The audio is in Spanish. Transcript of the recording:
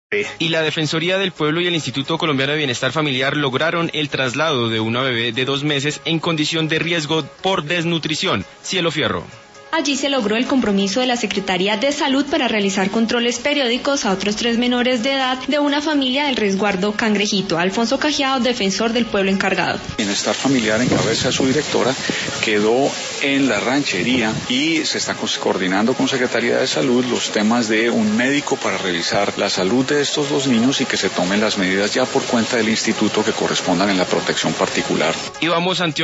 Y la Defensoría del Pueblo y el Instituto Colombiano de Bienestar Familiar lograron el traslado de una bebé de 2 meses en condición de riesgo por desnutrición. Cielo Fierro. Allí se logró el compromiso de la Secretaría de Salud para realizar controles periódicos a otros 3 menores de edad de una familia del resguardo Cangrejito. Alfonso Cajiao, defensor del pueblo encargado. Bienestar Familiar, en cabeza de su directora, quedó en la ranchería y se está coordinando con Secretaría de Salud los temas de un médico para revisar la salud de estos 2 niños y que se tomen las medidas ya por cuenta del instituto que correspondan en la protección particular. Y vamos ante